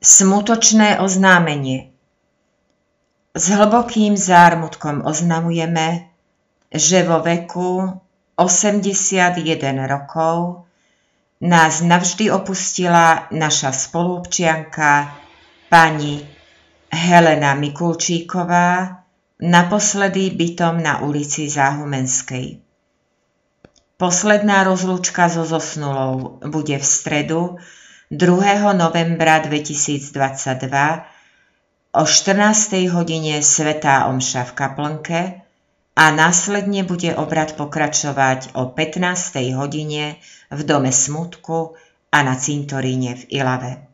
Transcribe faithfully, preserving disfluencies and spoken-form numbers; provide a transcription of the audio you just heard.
Smutočné oznámenie. S hlbokým zármutkom oznamujeme, že vo veku osemdesiatjeden rokov nás navždy opustila naša spoluobčianka pani Helena Mikulčíková, naposledy bytom na ulici Záhumenskej. Posledná rozlúčka so zosnulou bude v stredu druhého novembra dvetisícdvadsaťdva o štrnástej hodine svätá omša v kaplnke a následne bude obrad pokračovať o pätnástej hodine v dome smutku a na cintoríne v Ilave.